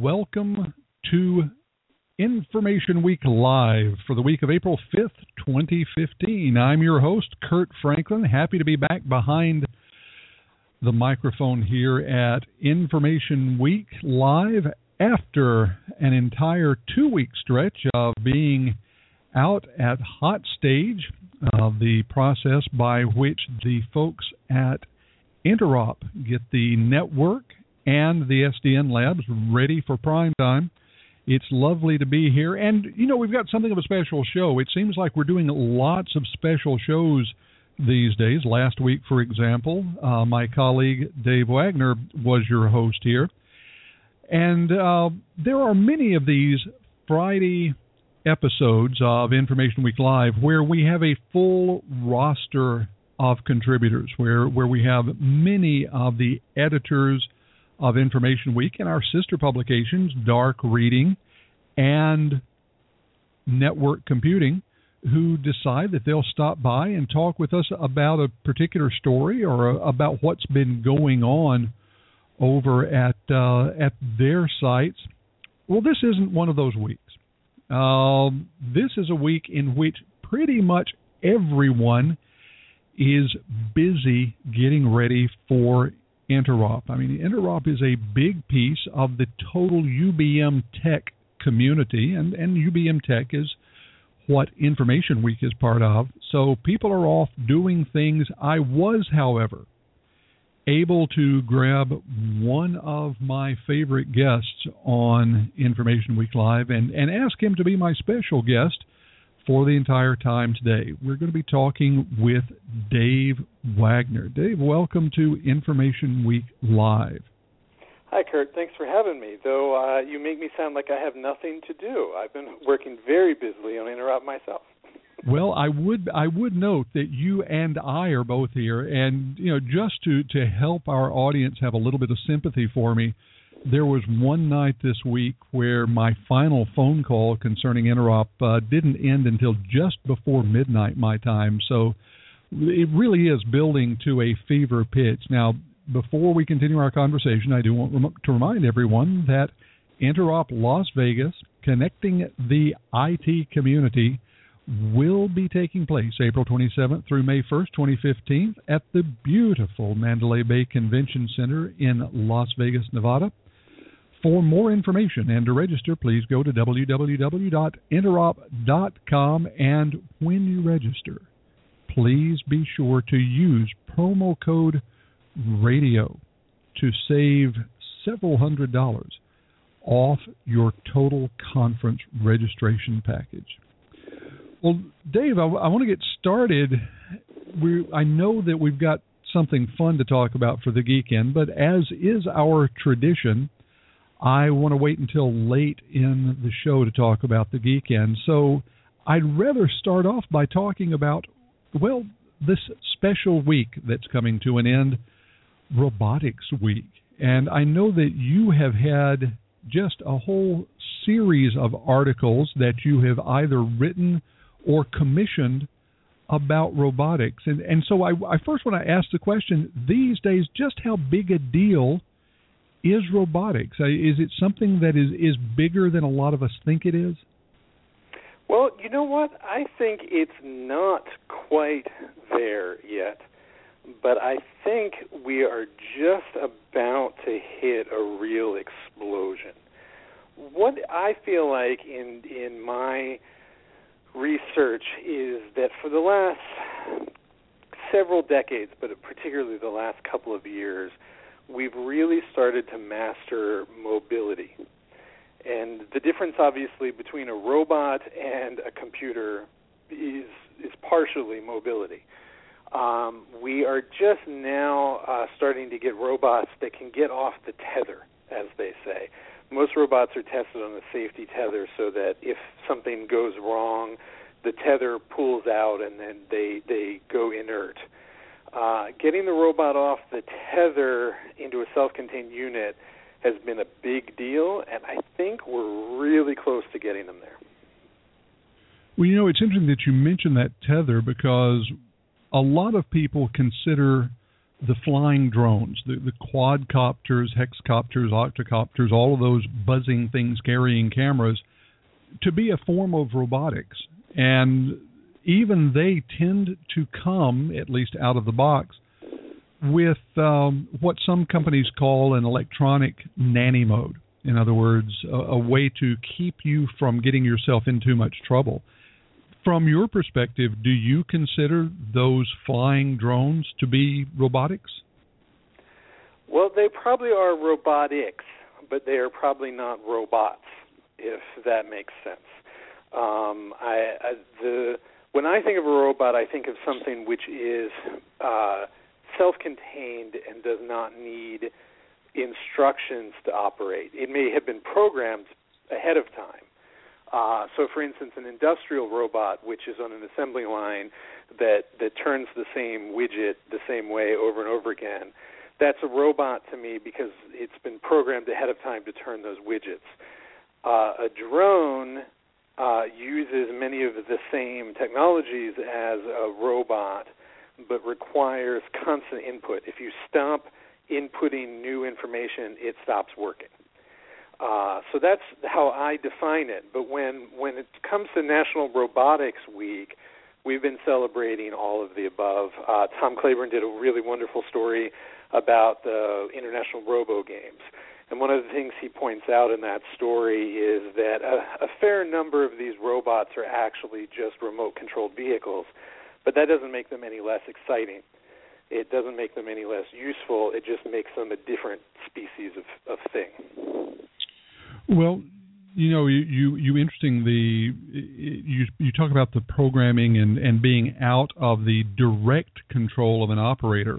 welcome to Information Week Live for the week of April 5th, 2015. I'm your host, Kurt Franklin. Happy to be back behind the microphone here at Information Week Live after an entire 2-week stretch of being out at Hot Stage, the process by which the folks at Interop get the network and the SDN labs ready for prime time. It's lovely to be here. And, you know, we've got something of a special show. It seems like we're doing lots of special shows these days. Last week, for example, my colleague Dave Wagner was your host here. And there are many of these Friday episodes of Information Week Live where we have a full roster of contributors, where we have many of the editors of Information Week and our sister publications, Dark Reading and Network Computing, who decide that they'll stop by and talk with us about a particular story or about what's been going on over at their sites. Well, this isn't one of those weeks. This is a week in which pretty much everyone is busy getting ready for Interop. I mean, Interop is a big piece of the total UBM Tech community, and UBM Tech is what Information Week is part of. So people are off doing things. I was, however, able to grab one of my favorite guests on Information Week Live and ask him to be my special guest for the entire time today. We're going to be talking with Dave Wagner. Dave, welcome to Information Week Live. Hi, Kurt. Thanks for having me, though you make me sound like I have nothing to do. I've been working very busily on Interop myself. Well, I would note that you and I are both here, and you know, just to help our audience have a little bit of sympathy for me, there was one night this week where my final phone call concerning Interop didn't end until just before midnight my time, so it really is building to a fever pitch. Now, before we continue our conversation, I do want to remind everyone that Interop Las Vegas, connecting the IT community, will be taking place April 27th through May 1st, 2015 at the beautiful Mandalay Bay Convention Center in Las Vegas, Nevada. For more information and to register, please go to www.interop.com, and when you register, please be sure to use promo code RADIO to save several $100s off your total conference registration package. Well, Dave, I want to get started. I know that we've got something fun to talk about for the Geekend, but as is our tradition, I want to wait until late in the show to talk about the Geekend. So I'd rather start off by talking about, well, this special week that's coming to an end, Robotics Week. And I know that you have had just a whole series of articles that you have either written or commissioned about robotics. And so I first want to ask the question, these days, just how big a deal is robotics? Is it something that is bigger than a lot of us think it is? Well, you know what? I think it's not quite there yet, but I think we are just about to hit a real explosion. What I feel like in my research is that for the last several decades, but particularly the last couple of years, we've really started to master mobility. And the difference, obviously, between a robot and a computer is partially mobility. We are just now starting to get robots that can get off the tether, as they say. Most robots are tested on a safety tether so that if something goes wrong, the tether pulls out and then they go inert. Getting the robot off the tether into a self-contained unit has been a big deal, and I think we're really close to getting them there. Well, you know, it's interesting that you mentioned that tether because a lot of people consider the flying drones, the quadcopters, hexcopters, octocopters, all of those buzzing things carrying cameras, to be a form of robotics. And even they tend to come, at least out of the box, with what some companies call an electronic nanny mode. In other words, a way to keep you from getting yourself in too much trouble. From your perspective, do you consider those flying drones to be robotics? Well, they probably are robotics, but they are probably not robots, if that makes sense. When I think of a robot, I think of something which is self-contained and does not need instructions to operate. It may have been programmed ahead of time. So, for instance, an industrial robot, which is on an assembly line that turns the same widget the same way over and over again, that's a robot to me because it's been programmed ahead of time to turn those widgets. A drone uses many of the same technologies as a robot, but requires constant input. If you stop inputting new information, it stops working. So that's how I define it. But when it comes to National Robotics Week, we've been celebrating all of the above. Tom Claiborne did a really wonderful story about the International Robo Games. And one of the things he points out in that story is that a fair number of these robots are actually just remote-controlled vehicles, but that doesn't make them any less exciting. It doesn't make them any less useful. It just makes them a different species of thing. Well, you interestingly, you talk about the programming and being out of the direct control of an operator.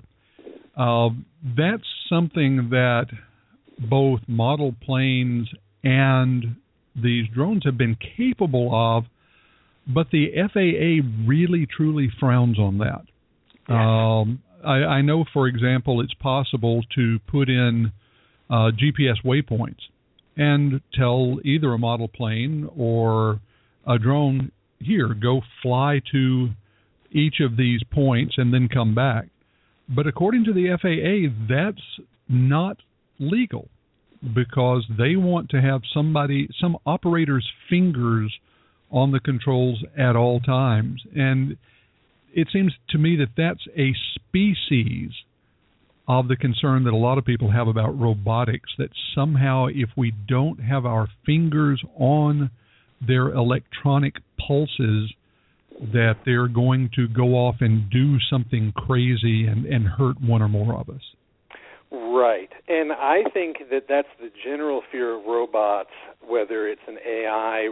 That's something that both model planes and these drones have been capable of, but the FAA really, truly frowns on that. Yes. I know, for example, it's possible to put in GPS waypoints and tell either a model plane or a drone, here, go fly to each of these points and then come back. But according to the FAA, that's not legal because they want to have some operator's fingers on the controls at all times. And it seems to me that that's a species of the concern that a lot of people have about robotics, that somehow if we don't have our fingers on their electronic pulses, that they're going to go off and do something crazy and hurt one or more of us. Right. And I think that that's the general fear of robots, whether it's an AI,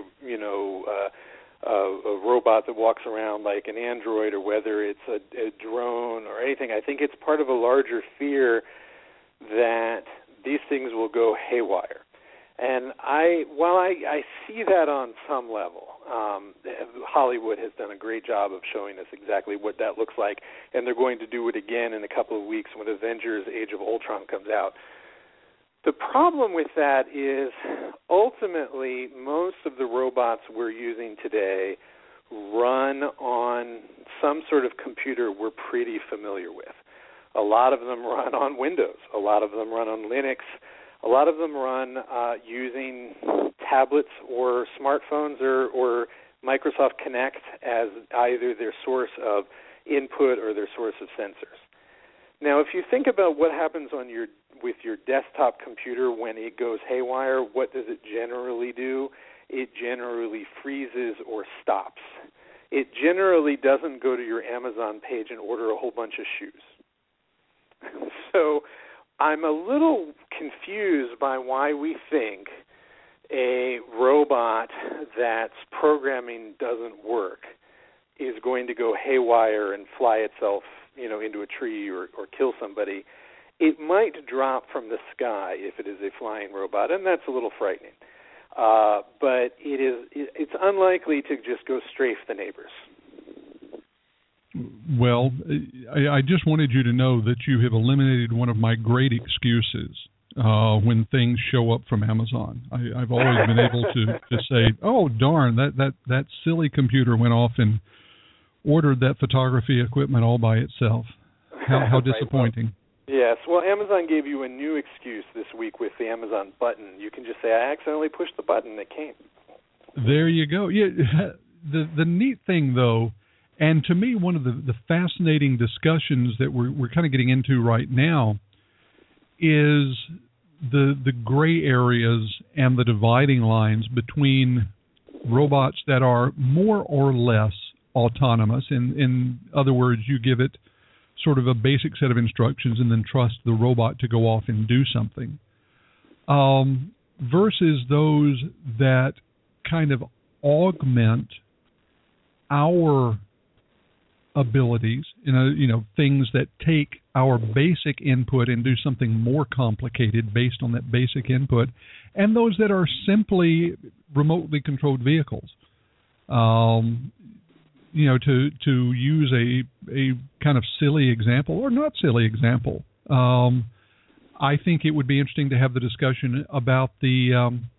a robot that walks around like an android, or whether it's a drone or anything. I think it's part of a larger fear that these things will go haywire. And while I see that on some level, Hollywood has done a great job of showing us exactly what that looks like, and they're going to do it again in a couple of weeks when Avengers Age of Ultron comes out. The problem with that is ultimately most of the robots we're using today run on some sort of computer we're pretty familiar with. A lot of them run on Windows. A lot of them run on Linux. A lot of them run using tablets or smartphones or Microsoft Connect as either their source of input or their source of sensors. Now, if you think about what happens with your desktop computer when it goes haywire, what does it generally do? It generally freezes or stops. It generally doesn't go to your Amazon page and order a whole bunch of shoes. So I'm a little confused by why we think a robot that's programming doesn't work is going to go haywire and fly itself, into a tree or kill somebody. It might drop from the sky if it is a flying robot, and that's a little frightening. But it's unlikely to just go strafe the neighbors. Well, I just wanted you to know that you have eliminated one of my great excuses when things show up from Amazon. I've always been able to say, oh, darn, that silly computer went off and ordered that photography equipment all by itself. How disappointing. Yes. Well, Amazon gave you a new excuse this week with the Amazon button. You can just say, I accidentally pushed the button. It came. There you go. Yeah. The neat thing, though, and to me, one of the fascinating discussions that we're kind of getting into right now is the gray areas and the dividing lines between robots that are more or less autonomous. In other words, you give it sort of a basic set of instructions and then trust the robot to go off and do something, versus those that kind of augment our abilities, things that take our basic input and do something more complicated based on that basic input, and those that are simply remotely controlled vehicles. To use a kind of silly example, or not silly example, I think it would be interesting to have the discussion about the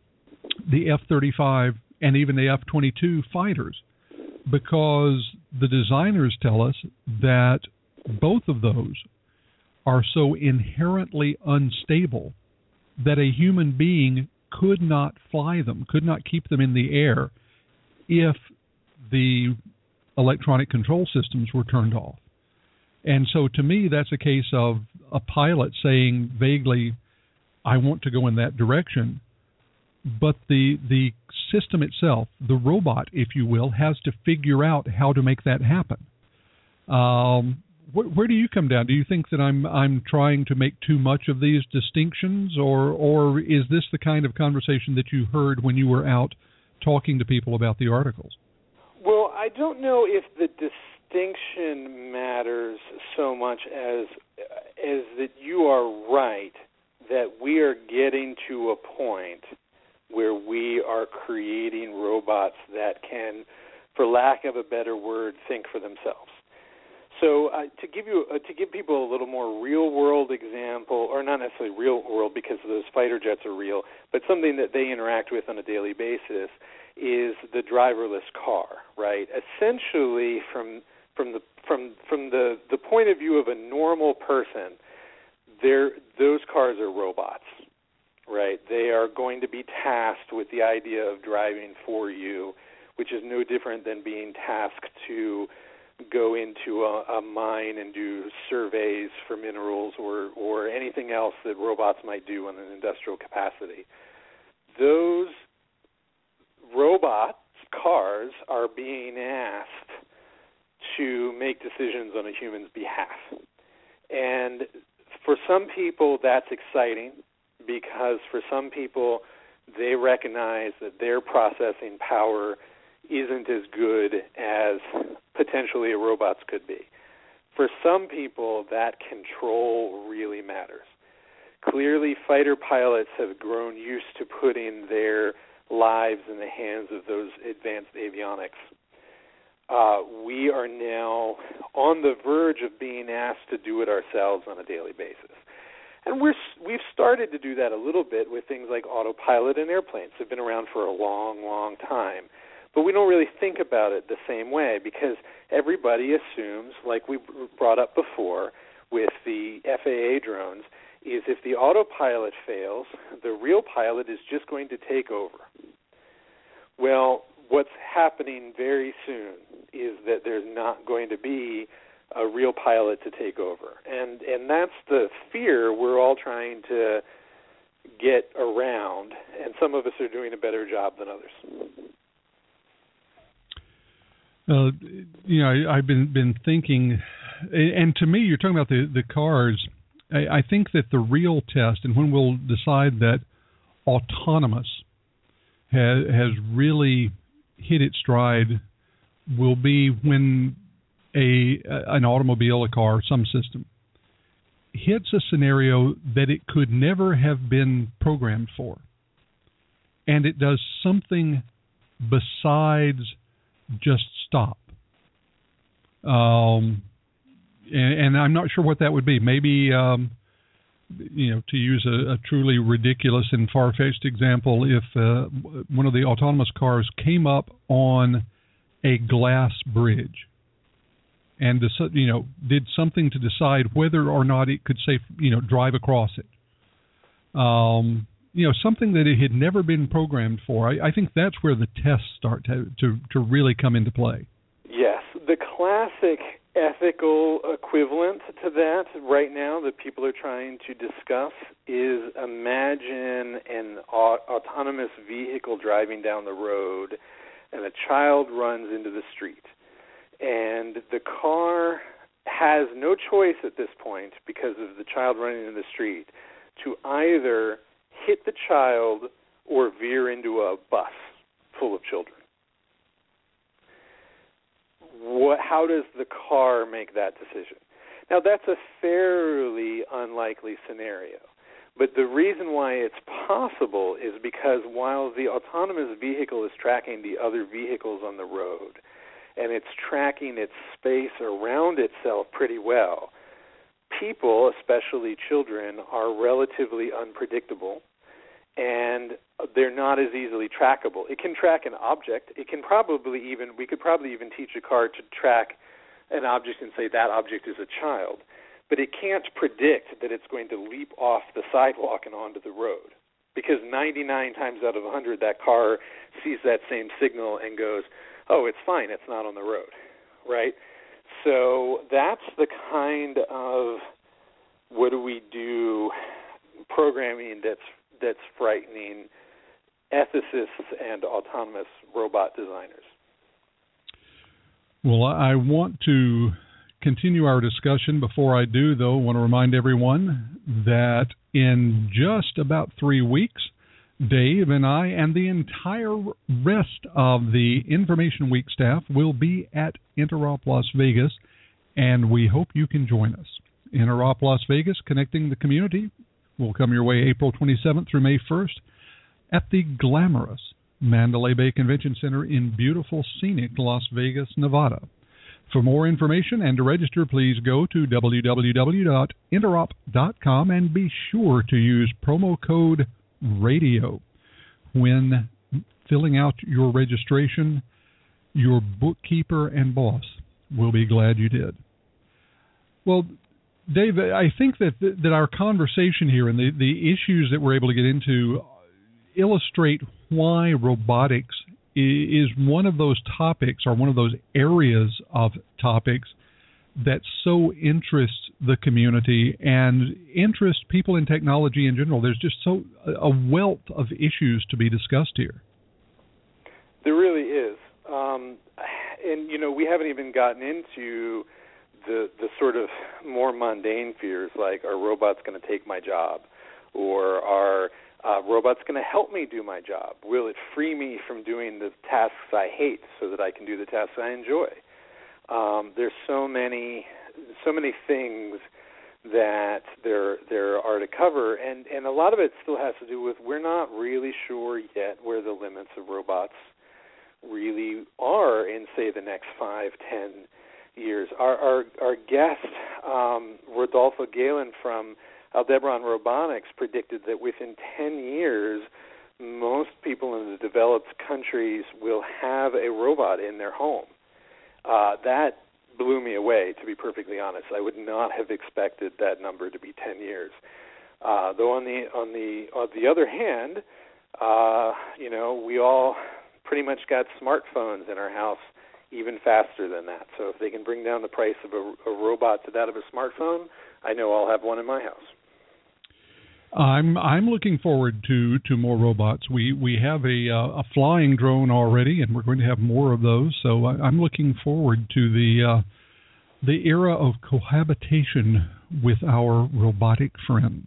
F-35 and even the F-22 fighters, because the designers tell us that both of those are so inherently unstable that a human being could not fly them, could not keep them in the air if the electronic control systems were turned off. And so to me, that's a case of a pilot saying vaguely, I want to go in that direction, but the system itself, the robot, if you will, has to figure out how to make that happen. Where do you come down? Do you think that I'm trying to make too much of these distinctions, or is this the kind of conversation that you heard when you were out talking to people about the articles? Well, I don't know if the distinction matters so much as that you are right that we are getting to a point where we are creating robots that can, for lack of a better word, think for themselves. So to give people a little more real-world example, or not necessarily real-world because those fighter jets are real, but something that they interact with on a daily basis is the driverless car, right? Essentially, from the point of view of a normal person, those cars are robots, right? They are going to be tasked with the idea of driving for you, which is no different than being tasked to go into a mine and do surveys for minerals or anything else that robots might do in an industrial capacity. Those robots, cars, are being asked to make decisions on a human's behalf. And for some people, that's exciting because for some people, they recognize that their processing power isn't as good as potentially a robot's could be. For some people, that control really matters. Clearly, fighter pilots have grown used to putting their lives in the hands of those advanced avionics. We are now on the verge of being asked to do it ourselves on a daily basis. And we've started to do that a little bit with things like autopilot in airplanes. They've been around for a long, long time. But we don't really think about it the same way because everybody assumes, like we brought up before with the FAA drones, is if the autopilot fails, the real pilot is just going to take over. Well, what's happening very soon is that there's not going to be a real pilot to take over. And that's the fear we're all trying to get around, and some of us are doing a better job than others. I've been thinking, and to me, you're talking about the cars. I think that the real test, and when we'll decide that autonomous has really hit its stride, will be when an automobile, a car, some system hits a scenario that it could never have been programmed for, and it does something besides just stop. And I'm not sure what that would be. Maybe, to use a truly ridiculous and far-fetched example, if one of the autonomous cars came up on a glass bridge and did something to decide whether or not it could drive across it. Something that it had never been programmed for. I think that's where the tests start to really come into play. Yes, the classic ethical equivalent to that right now that people are trying to discuss is, imagine an autonomous vehicle driving down the road and a child runs into the street. And the car has no choice at this point, because of the child running into the street, to either hit the child or veer into a bus full of children. How does the car make that decision? Now, that's a fairly unlikely scenario. But the reason why it's possible is because while the autonomous vehicle is tracking the other vehicles on the road, and it's tracking its space around itself pretty well, people, especially children, are relatively unpredictable, and they're not as easily trackable. It can track an object. We could probably even teach a car to track an object and say that object is a child, but it can't predict that it's going to leap off the sidewalk and onto the road, because 99 times out of 100 that car sees that same signal and goes, oh, it's fine, it's not on the road, right? So that's the kind of what do we do programming that's frightening ethicists and autonomous robot designers. Well, I want to continue our discussion. Before I do, though, I want to remind everyone that in just about 3 weeks, Dave and I and the entire rest of the Information Week staff will be at Interop Las Vegas, and we hope you can join us. Interop Las Vegas, connecting the community, will come your way April 27th through May 1st at the glamorous Mandalay Bay Convention Center in beautiful, scenic Las Vegas, Nevada. For more information and to register, please go to www.interop.com and be sure to use promo code RADIO when filling out your registration. Your bookkeeper and boss will be glad you did. Well, Dave, I think that our conversation here and the issues that we're able to get into illustrate why robotics is one of those topics, or one of those areas of topics, that so interests the community and interests people in technology in general. There's just a wealth of issues to be discussed here. There really is. And, we haven't even gotten into the sort of more mundane fears, like, are robots going to take my job? Or are robots going to help me do my job? Will it free me from doing the tasks I hate so that I can do the tasks I enjoy? There's so many things that there are to cover, and a lot of it still has to do with we're not really sure yet where the limits of robots really are in, say, the next 5-10 years. Our guest, Rodolfo Galen from Aldebaran Robotics, predicted that within 10 years, most people in the developed countries will have a robot in their home. That blew me away, to be perfectly honest. I would not have expected that number to be 10 years. Though on the other hand, we all pretty much got smartphones in our house even faster than that. So if they can bring down the price of a robot to that of a smartphone, I know I'll have one in my house. I'm looking forward to more robots. We have a flying drone already, and we're going to have more of those. So I'm looking forward to the era of cohabitation with our robotic friends.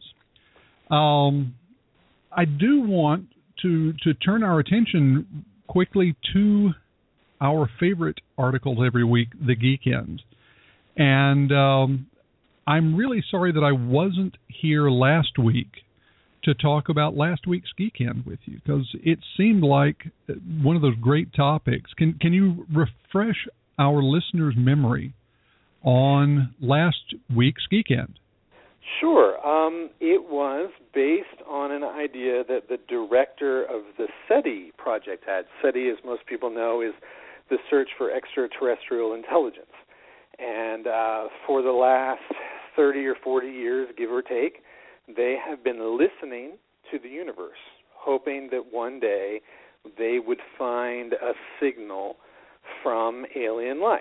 I do want to turn our attention quickly to our favorite articles every week, the Geekend. And I'm really sorry that I wasn't here last week to talk about last week's Geekend with you, because it seemed like one of those great topics. Can you refresh our listeners' memory on last week's Geekend? Sure. It was based on an idea that the director of the SETI project had. SETI, as most people know, is the search for extraterrestrial intelligence. And for the last 30 or 40 years, give or take, they have been listening to the universe, hoping that one day they would find a signal from alien life.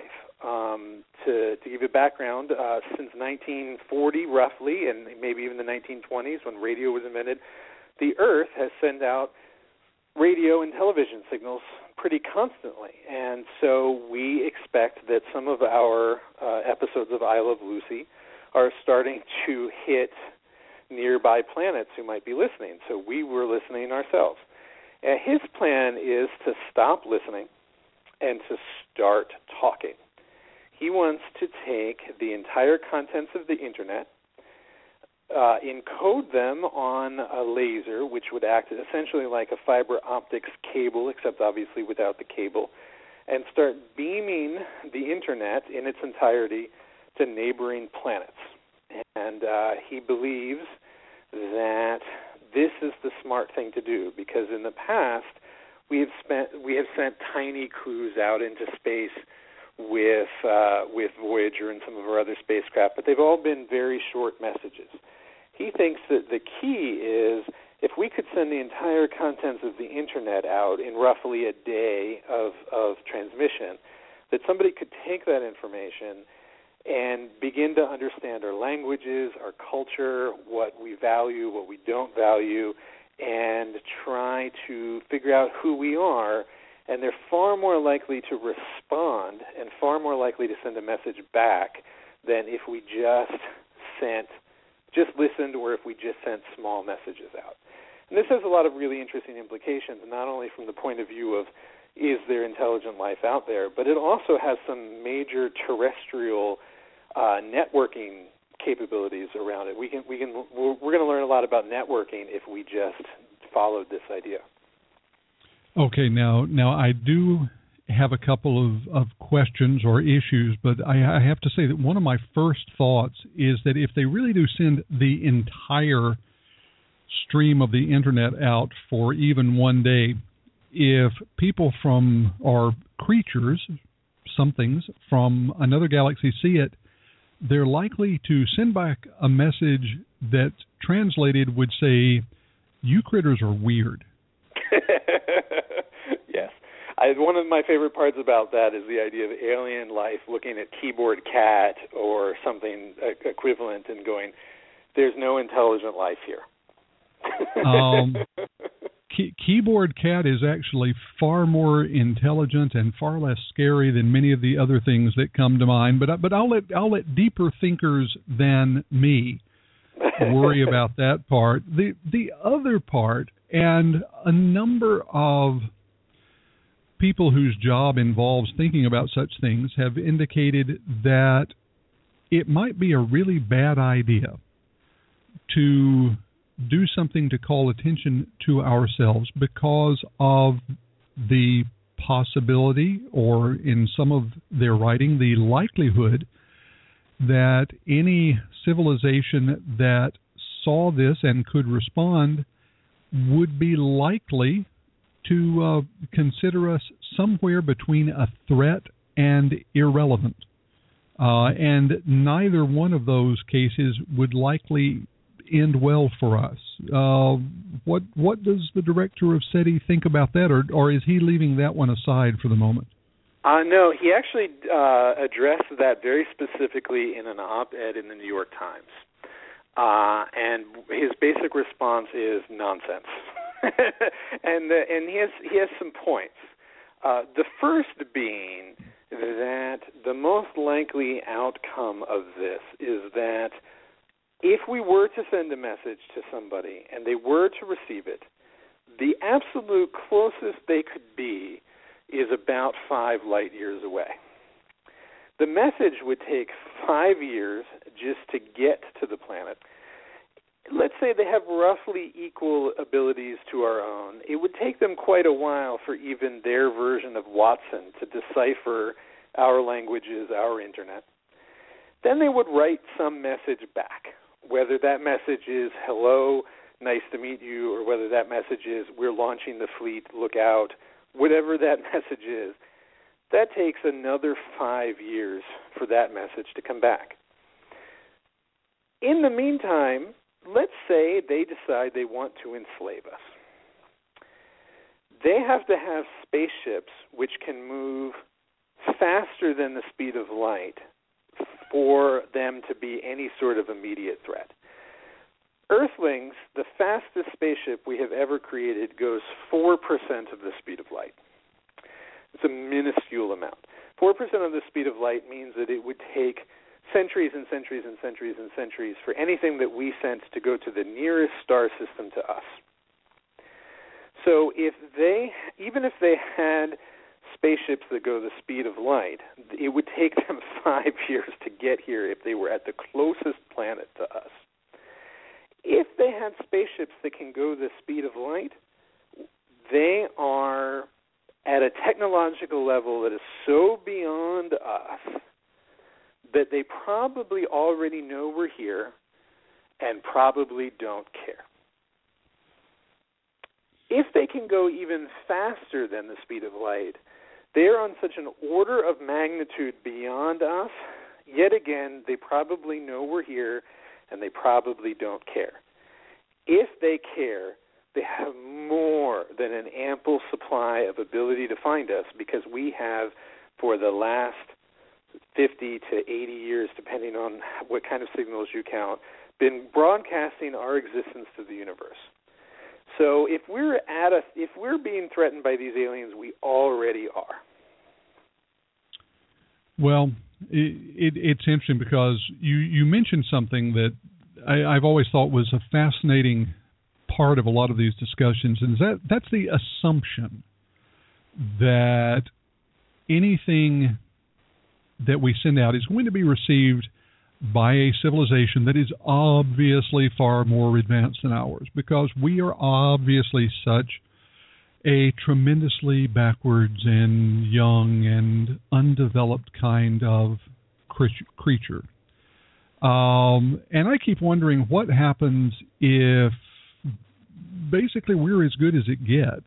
To give you background, since 1940 roughly, and maybe even the 1920s when radio was invented, the Earth has sent out radio and television signals pretty constantly. And so we expect that some of our episodes of I Love Lucy are starting to hit nearby planets who might be listening. So we were listening ourselves. His plan is to stop listening and to start talking. He wants to take the entire contents of the Internet, encode them on a laser, which would act essentially like a fiber optics cable, except obviously without the cable, and start beaming the Internet in its entirety to neighboring planets. And he believes that this is the smart thing to do, because in the past we have sent tiny crews out into space with Voyager and some of our other spacecraft, but they've all been very short messages. He thinks that the key is if we could send the entire contents of the Internet out in roughly a day of transmission, that somebody could take that information and begin to understand our languages, our culture, what we value, what we don't value, and try to figure out who we are. And they're far more likely to respond and far more likely to send a message back than if we just listened, or if we just sent small messages out. And this has a lot of really interesting implications, not only from the point of view of is there intelligent life out there, but it also has some major terrestrial networking capabilities around it. We're going to learn a lot about networking if we just followed this idea. Okay, now I do have a couple of questions or issues, but I have to say that one of my first thoughts is that if they really do send the entire stream of the Internet out for even one day, if people or creatures, somethings from another galaxy see it, they're likely to send back a message that translated would say, "You critters are weird." Yes. One of my favorite parts about that is the idea of alien life looking at Keyboard Cat or something equivalent and going, "There's no intelligent life here." Keyboard Cat is actually far more intelligent and far less scary than many of the other things that come to mind. But I'll let deeper thinkers than me worry about that part. The other part, and a number of people whose job involves thinking about such things have indicated that it might be a really bad idea to do something to call attention to ourselves because of the possibility, or in some of their writing, the likelihood that any civilization that saw this and could respond would be likely to consider us somewhere between a threat and irrelevant. And neither one of those cases would likely end well for us. What does the director of SETI think about that, or is he leaving that one aside for the moment? No, he actually addressed that very specifically in an op-ed in the New York Times. And his basic response is nonsense. and he has some points. The first being that the most likely outcome of this is that if we were to send a message to somebody and they were to receive it, the absolute closest they could be is about 5 light years away. The message would take 5 years just to get to the planet. Let's say they have roughly equal abilities to our own. It would take them quite a while for even their version of Watson to decipher our languages, our Internet. Then they would write some message back, whether that message is hello, nice to meet you, or whether that message is we're launching the fleet, look out, whatever that message is. that takes another 5 years for that message to come back. In the meantime, let's say they decide they want to enslave us. They have to have spaceships which can move faster than the speed of light for them to be any sort of immediate threat. Earthlings, the fastest spaceship we have ever created, goes 4% of the speed of light. It's a minuscule amount. 4% of the speed of light means that it would take centuries and centuries and centuries and centuries for anything that we sent to go to the nearest star system to us. So even if they had spaceships that go the speed of light, it would take them 5 years to get here if they were at the closest planet to us. If they had spaceships that can go the speed of light, they are at a technological level that is so beyond us that they probably already know we're here and probably don't care. If they can go even faster than the speed of light, they're on such an order of magnitude beyond us, yet again, they probably know we're here and they probably don't care. If they care, they have more than an ample supply of ability to find us, because we have, for the last 50 to 80 years, depending on what kind of signals you count, been broadcasting our existence to the universe. So if we're being threatened by these aliens, we already are. Well, it's interesting because you mentioned something that I've always thought was a fascinating part of a lot of these discussions, and that's the assumption that anything that we send out is going to be received by a civilization that is obviously far more advanced than ours, because we are obviously such a tremendously backwards and young and undeveloped kind of creature. And I keep wondering what happens if basically we're as good as it gets.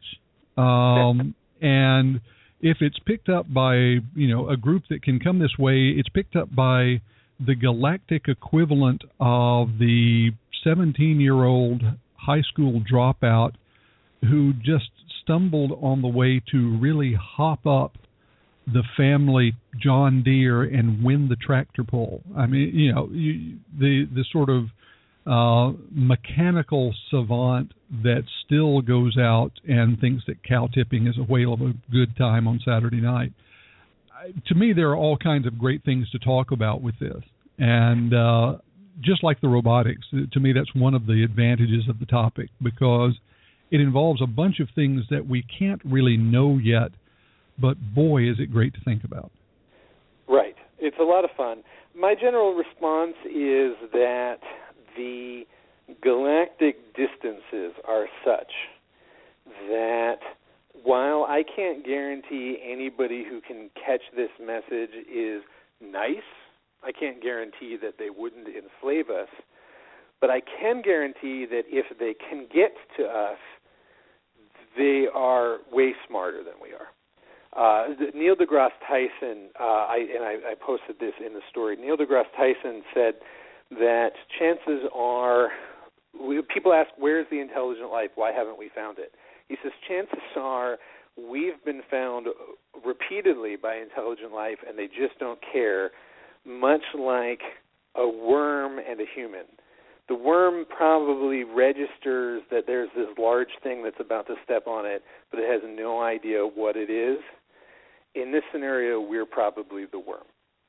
And if it's picked up by, a group that can come this way, it's picked up by the galactic equivalent of the 17-year-old high school dropout who just stumbled on the way to really hop up the family John Deere and win the tractor pull. I mean, the sort of mechanical savant that still goes out and thinks that cow tipping is a whale of a good time on Saturday night. To me, there are all kinds of great things to talk about with this. And just like the robotics, to me, that's one of the advantages of the topic, because it involves a bunch of things that we can't really know yet, but boy, is it great to think about. Right. It's a lot of fun. My general response is that the galactic distances are such that while I can't guarantee anybody who can catch this message is nice, I can't guarantee that they wouldn't enslave us, but I can guarantee that if they can get to us, they are way smarter than we are. Neil deGrasse Tyson, I posted this in the story, Neil deGrasse Tyson said that chances are, people ask, where's the intelligent life? Why haven't we found it? He says, chances are we've been found repeatedly by intelligent life and they just don't care, much like a worm and a human. The worm probably registers that there's this large thing that's about to step on it, but it has no idea what it is. In this scenario, we're probably the worm.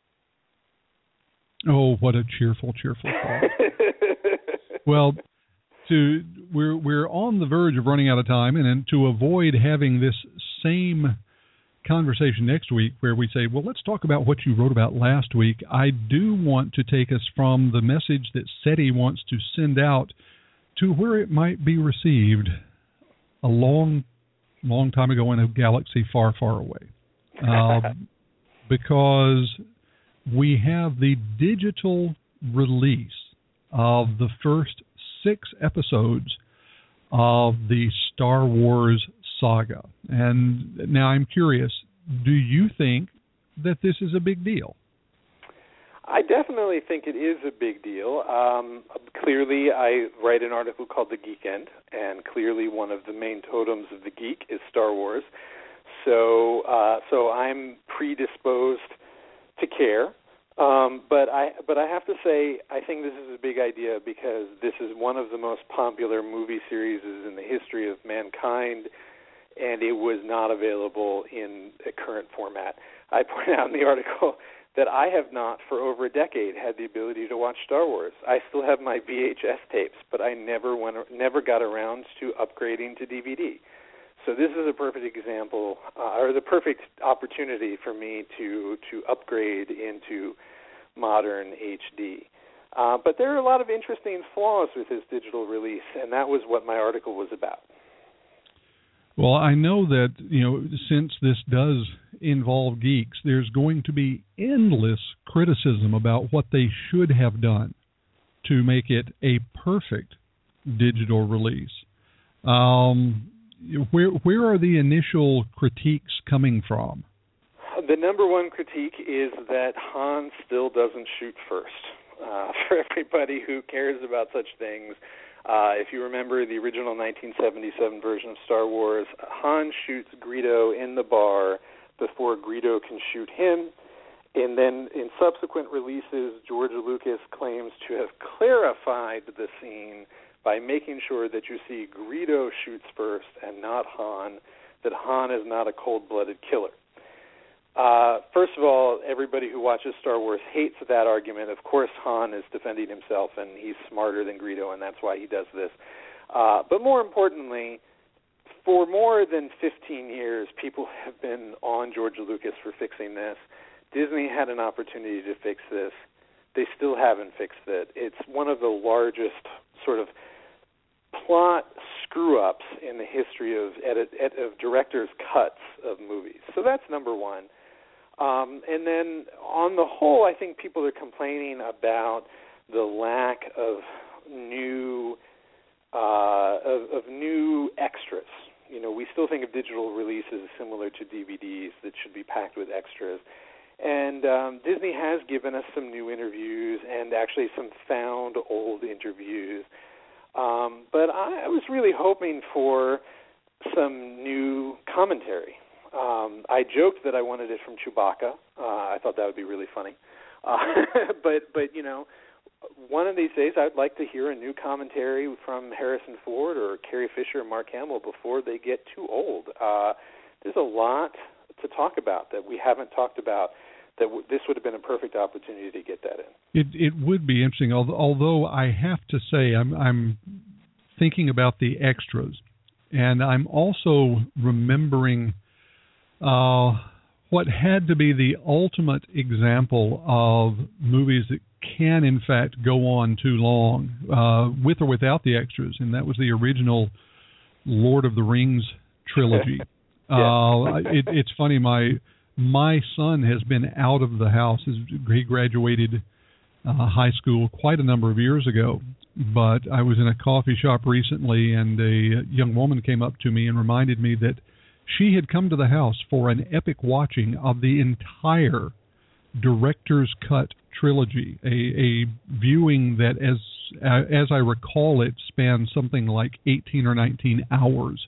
Oh, what a cheerful thought. Well, we're on the verge of running out of time, and to avoid having this same conversation next week where we say, well, let's talk about what you wrote about last week, I do want to take us from the message that SETI wants to send out to where it might be received a long, long time ago in a galaxy far, far away. Because we have the digital release of the first 6 episodes of the Star Wars saga. And now I'm curious, do you think that this is a big deal? I definitely think it is a big deal. Clearly, I write an article called The Geek End, and clearly one of the main totems of the geek is Star Wars. So I'm predisposed to care. But I have to say, I think this is a big idea because this is one of the most popular movie series in the history of mankind, and it was not available in a current format. I point out in the article that I have not, for over a decade, had the ability to watch Star Wars. I still have my VHS tapes, but I never got around to upgrading to DVD. So this is a perfect example, or the perfect opportunity for me to upgrade into modern HD. But there are a lot of interesting flaws with this digital release, and that was what my article was about. Well, I know that, since this does involve geeks, there's going to be endless criticism about what they should have done to make it a perfect digital release. Where are the initial critiques coming from? The number one critique is that Han still doesn't shoot first. For everybody who cares about such things, if you remember the original 1977 version of Star Wars, Han shoots Greedo in the bar before Greedo can shoot him. And then in subsequent releases, George Lucas claims to have clarified the scene by making sure that you see Greedo shoots first and not Han, that Han is not a cold-blooded killer. First of all, everybody who watches Star Wars hates that argument. Of course, Han is defending himself, and he's smarter than Greedo, and that's why he does this. But more importantly, for more than 15 years, people have been on George Lucas for fixing this. Disney had an opportunity to fix this. They still haven't fixed it. It's one of the largest sort of plot screw-ups in the history of directors' cuts of movies. So that's number one. And then on the whole, I think people are complaining about the lack of new extras. We still think of digital releases similar to DVDs that should be packed with extras. And Disney has given us some new interviews and actually some found old interviews. But I was really hoping for some new commentary. I joked that I wanted it from Chewbacca. I thought that would be really funny. But one of these days I'd like to hear a new commentary from Harrison Ford or Carrie Fisher or Mark Hamill before they get too old. There's a lot to talk about that we haven't talked about. This would have been a perfect opportunity to get that in. It would be interesting, although I have to say I'm thinking about the extras, and I'm also remembering what had to be the ultimate example of movies that can, in fact, go on too long, with or without the extras, and that was the original Lord of the Rings trilogy. It's funny, my son has been out of the house. He graduated high school quite a number of years ago, but I was in a coffee shop recently, and a young woman came up to me and reminded me that she had come to the house for an epic watching of the entire director's cut trilogy, a viewing that, as I recall it, spanned something like 18 or 19 hours.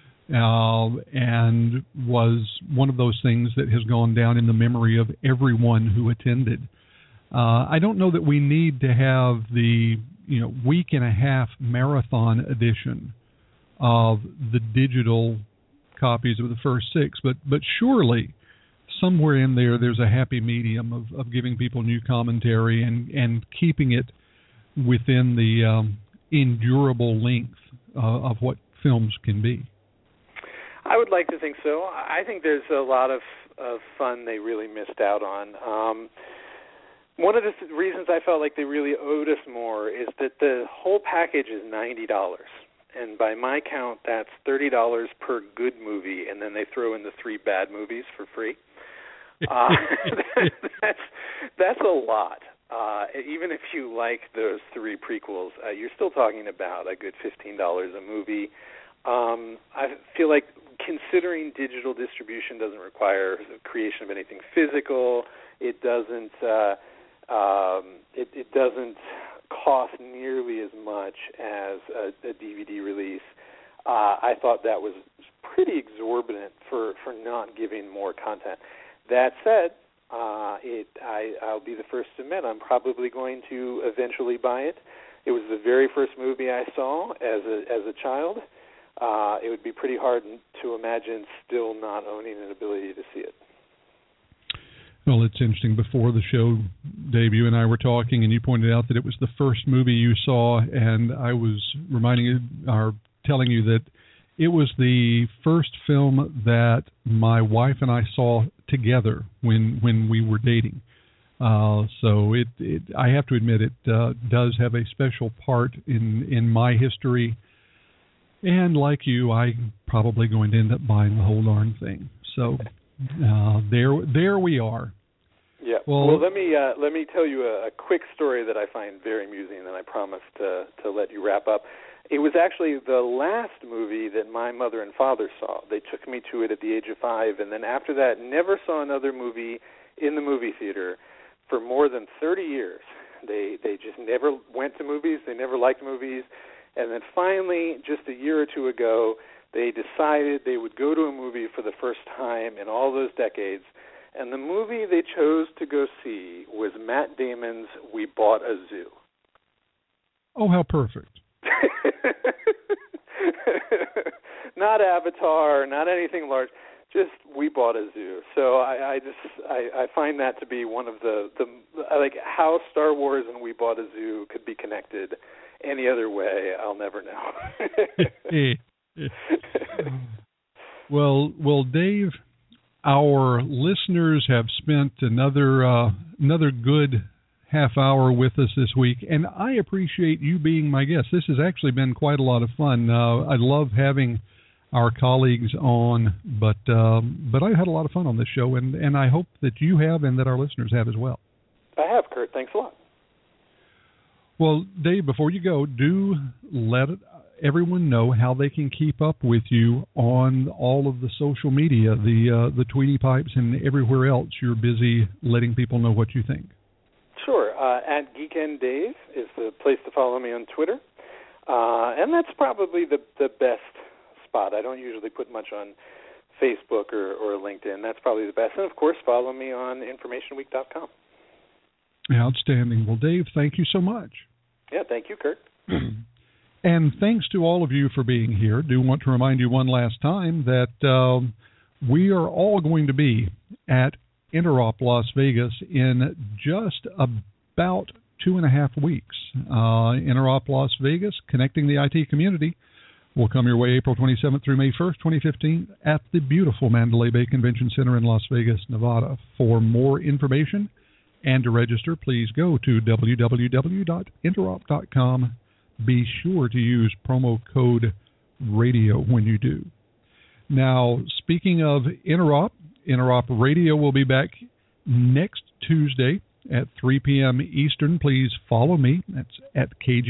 And was one of those things that has gone down in the memory of everyone who attended. I don't know that we need to have the week and a half marathon edition of the digital copies of the first six, but surely somewhere in there's a happy medium of giving people new commentary and keeping it within the endurable length of what films can be. I would like to think so. I think there's a lot of fun they really missed out on. One of the reasons I felt like they really owed us more is that the whole package is $90. And by my count, that's $30 per good movie, and then they throw in the 3 bad movies for free. That's a lot. Even if you like those 3 prequels, you're still talking about a good $15 a movie. I feel like considering digital distribution doesn't require the creation of anything physical. It doesn't. It doesn't cost nearly as much as a DVD release. I thought that was pretty exorbitant for not giving more content. That said, I'll be the first to admit I'm probably going to eventually buy it. It was the very first movie I saw as a child. It would be pretty hard to imagine still not owning an ability to see it. Well, it's interesting. Before the show, Dave, you and I were talking, and you pointed out that it was the first movie you saw, and I was telling you that it was the first film that my wife and I saw together when we were dating. So I have to admit, it does have a special part in my history. And like you, I'm probably going to end up buying the whole darn thing. So there we are. Yeah. Well, let me tell you a quick story that I find very amusing, and I promise to let you wrap up. It was actually the last movie that my mother and father saw. They took me to it at the age of 5, and then after that, never saw another movie in the movie theater for more than 30 years. They just never went to movies. They never liked movies. And then finally, just a year or two ago, they decided they would go to a movie for the first time in all those decades. And the movie they chose to go see was Matt Damon's We Bought a Zoo. Oh, how perfect. Not Avatar, not anything large, just We Bought a Zoo. So I find that to be one of the like how Star Wars and We Bought a Zoo could be connected any other way, I'll never know. Well, Dave, our listeners have spent another good half hour with us this week, and I appreciate you being my guest. This has actually been quite a lot of fun. I love having our colleagues on, but I've had a lot of fun on this show, and I hope that you have and that our listeners have as well. I have, Kurt. Thanks a lot. Well, Dave, before you go, do let everyone know how they can keep up with you on all of the social media, the Tweety Pipes and everywhere else you're busy letting people know what you think. Sure. At Geekend Dave is the place to follow me on Twitter. And that's probably the best spot. I don't usually put much on Facebook or LinkedIn. That's probably the best. And, of course, follow me on informationweek.com. Outstanding. Well, Dave, thank you so much. Yeah, thank you, Kurt. And thanks to all of you for being here. Do want to remind you one last time that we are all going to be at Interop Las Vegas in just about 2.5 weeks. Interop Las Vegas, connecting the IT community, will come your way April 27th through May 1st, 2015 at the beautiful Mandalay Bay Convention Center in Las Vegas, Nevada. For more information and to register, please go to www.interop.com. Be sure to use promo code RADIO when you do. Now, speaking of Interop Radio will be back next Tuesday at 3 p.m. Eastern. Please follow me. That's at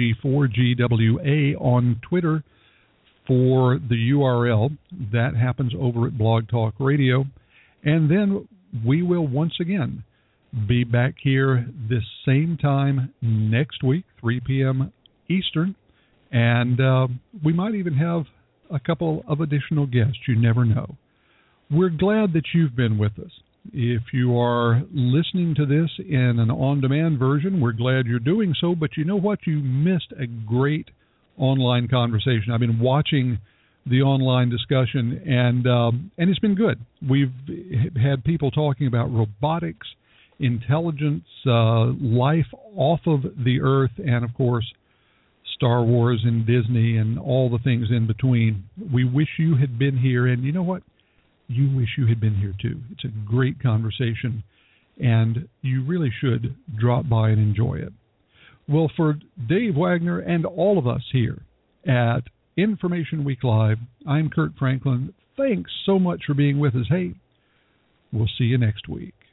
KG4GWA on Twitter for the URL. That happens over at Blog Talk Radio. And then we will once again be back here this same time next week, 3 p.m. Eastern. And we might even have a couple of additional guests. You never know. We're glad that you've been with us. If you are listening to this in an on-demand version, we're glad you're doing so. But you know what? You missed a great online conversation. I've been watching the online discussion, and it's been good. We've had people talking about robotics, intelligence, life off of the Earth, and, of course, Star Wars and Disney and all the things in between. We wish you had been here, and you know what? You wish you had been here, too. It's a great conversation, and you really should drop by and enjoy it. Well, for Dave Wagner and all of us here at Information Week Live, I'm Kurt Franklin. Thanks so much for being with us. Hey, we'll see you next week.